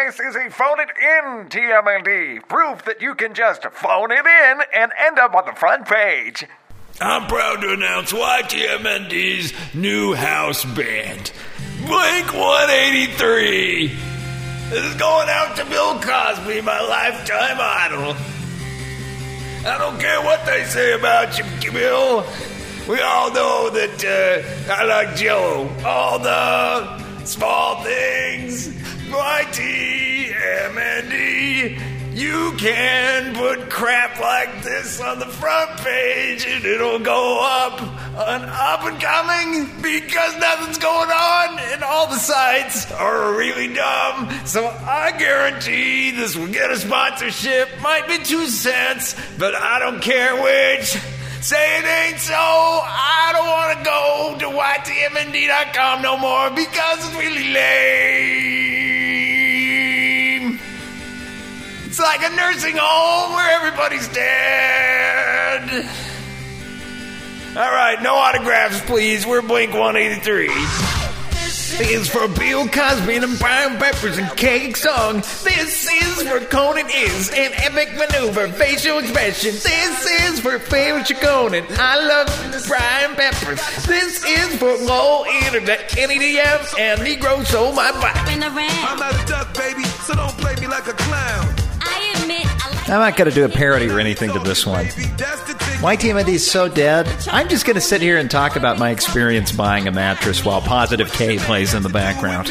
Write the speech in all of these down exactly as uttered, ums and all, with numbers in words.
This is a Phone It In T M N D. Proof that you can just phone it in and end up on the front page. I'm proud to announce Y T M N D's new house band, Blink one eighty-three. This is going out to Bill Cosby, my lifetime idol. I don't care what they say about you, Bill. We all know that uh, I like Jell-O. All the small things. Y T M N D. You can put crap like this on the front page and it'll go up on Up and Coming because nothing's going on and all the sites are really dumb. So I guarantee this will get a sponsorship. Might be two cents, but I don't care which. Say it ain't so. I don't want to go to Y T M N D dot com no more because it's really lame. It's like a nursing home where everybody's dead. All right, no autographs, please. We're Blink one eighty-three. This is for Bill Cosby and Brian Peppers and Cake Song. This is for Conan Is an Epic Maneuver Facial Expression. This is for Favorite Conan. I love Brian Peppers. This is for Low Internet, N E D M, and Negro Soul My Body. I'm not a duck, baby, so don't play me like a clown. I admit I I'm not going to do a parody or anything to this one. Y T M N D is so dead. I'm just going to sit here and talk about my experience buying a mattress while Positive K plays in the background.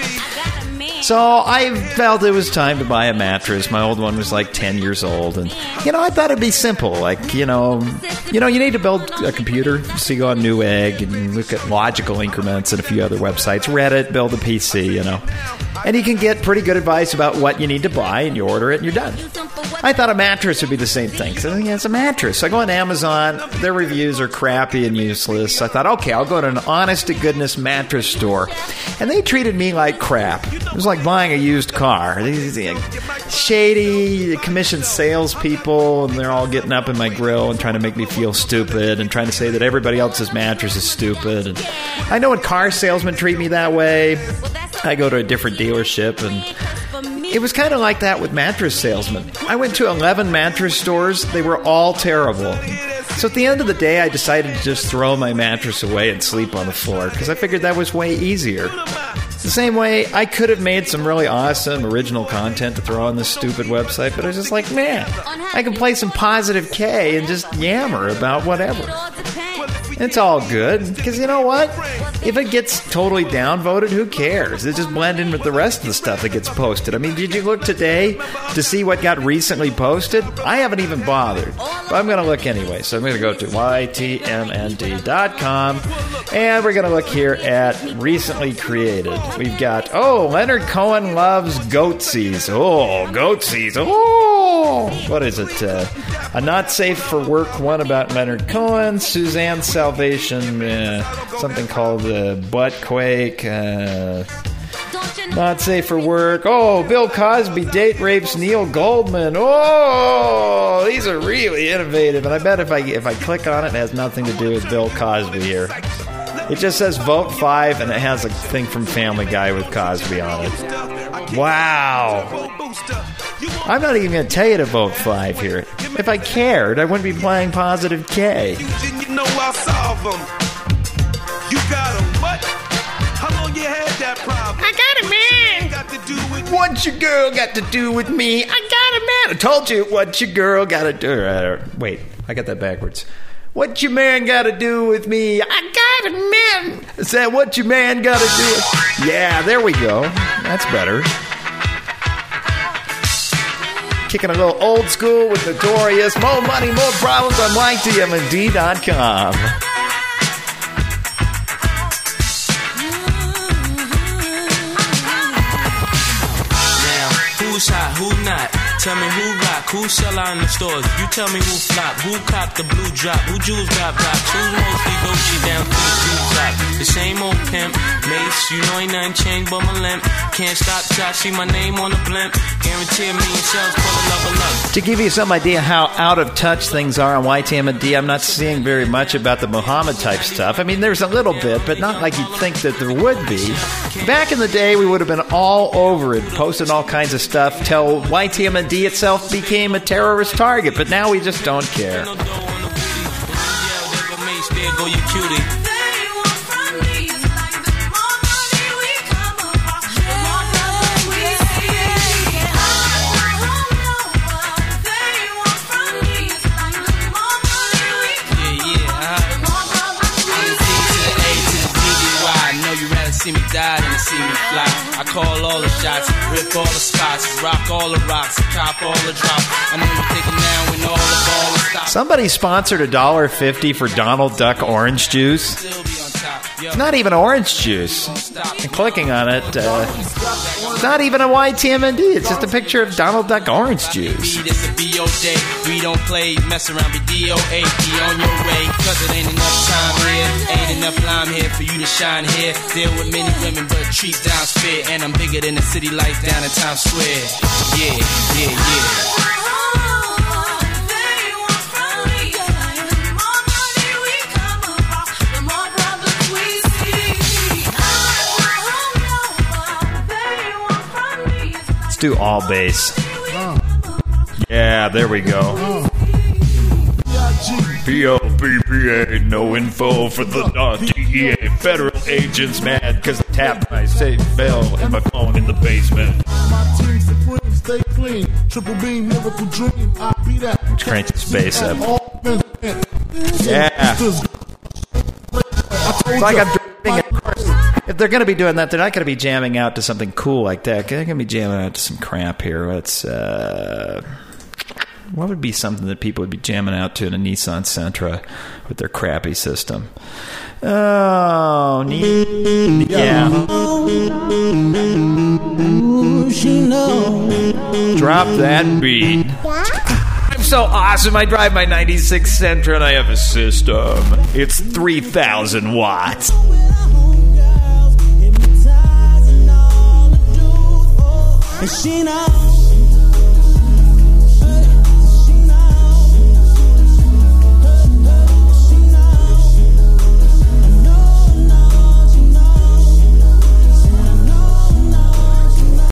So I felt it was time to buy a mattress. My old one was like ten years old, and you know I thought it'd be simple. Like you know, you know you need to build a computer, so you go on Newegg and look at Logical Increments and a few other websites. Reddit, build a P C, you know, and you can get pretty good advice about what you need to buy, and you order it, and you're done. I thought a mattress would be the same thing. So yeah, it's a mattress. So I go on Amazon. Their reviews are crappy and useless. I thought, okay, I'll go to an honest-to-goodness mattress store. And they treated me like crap. It was like buying a used car. These you know, shady, commissioned salespeople, and they're all getting up in my grill and trying to make me feel stupid and trying to say that everybody else's mattress is stupid. And I know when car salesmen treat me that way, I go to a different dealership, and it was kind of like that with mattress salesmen. I went to eleven mattress stores. They were all terrible. So at the end of the day, I decided to just throw my mattress away and sleep on the floor because I figured that was way easier. The same way, I could have made some really awesome original content to throw on this stupid website, but I was just like, man, I can play some Positive K and just yammer about whatever. It's all good, because you know what? If it gets totally downvoted, who cares? It just blend in with the rest of the stuff that gets posted. I mean, did you look today to see what got recently posted? I haven't even bothered, but I'm going to look anyway. So I'm going to go to Y T M N D dot com, and we're going to look here at recently created. We've got, oh, Leonard Cohen loves Goatsies. Oh, Goatsies. Oh, what is it? Uh, a not safe for work one about Leonard Cohen, Suzanne Salvation, uh, something called uh, Buttquake, uh, not safe for work. Oh, Bill Cosby date rapes Neil Goldman. Oh, these are really innovative, and I bet if I if I click on it, it has nothing to do with Bill Cosby here. It just says vote five, and it has a thing from Family Guy with Cosby on it. Wow. I'm not even going to tell you to vote five here. If I cared, I wouldn't be playing Positive K. You know I solve them. You got them. What? How long you had that problem? I got it, man. Got to do with What's your girl got to do with me? I got it, man. I told you what your girl got to do. Uh, wait, I got that backwards. What your man got to do with me? I got it, man. Is that what your man got to do? Yeah, there we go. That's better. Kicking a little old school with Notorious. More money, more problems on Y T M N D dot com. Now, who's hot, who not? Tell me who rock, who sell out in the stores. You tell me who flop, who cop the blue drop, who jewels got blocks, who's mostly Gucci down to the blue top. The same old pimp, Mace, you know ain't nothing changed but my limp. Can't stop till I see my name on the blimp. Guarantee a million sales, pull a level up. To give you some idea how out of touch things are on Y T M D, I'm not seeing very much about the Muhammad type stuff. I mean, there's a little bit, but not like you'd think that there would be. Back in the day, we would have been all over it, posting all kinds of stuff till Y T M D itself became a terrorist target, but now we just don't care. See me die and see me fly. I call all the shots, rip all the spots, rock all the rocks, cop all the drops. I know you thinking now when all the ball is stopped. Somebody sponsored a dollar fifty for Donald Duck orange juice. It's not even orange juice. And clicking on it, uh, it's not even a Y T M D. It's just a picture of Donald Duck orange juice. It's a B O day. We don't play, mess around, be D O A. Be on your way, cause it ain't enough time here. Ain't enough lime here for you to shine here. Deal with many women, but treat down's fair. And I'm bigger than the city lights down in Times Square. Yeah, yeah, yeah. Do all bass. Yeah, there we go. P O P P A, no info for the D E A. Federal agents mad because I tapped my safe bell and my phone in the basement. My team supreme, stay clean. Triple beam, miracle dream. I be that. Let's crank this bass up. Yeah. It's like I'm driving a course. If they're going to be doing that, they're not going to be jamming out to something cool like that. They're going to be jamming out to some crap here. Let's, uh, what would be something that people would be jamming out to in a Nissan Sentra with their crappy system? Oh, neat. Yeah. Drop that beat. I'm so awesome. I drive my ninety-six Sentra and I have a system. It's three thousand watts. And she knows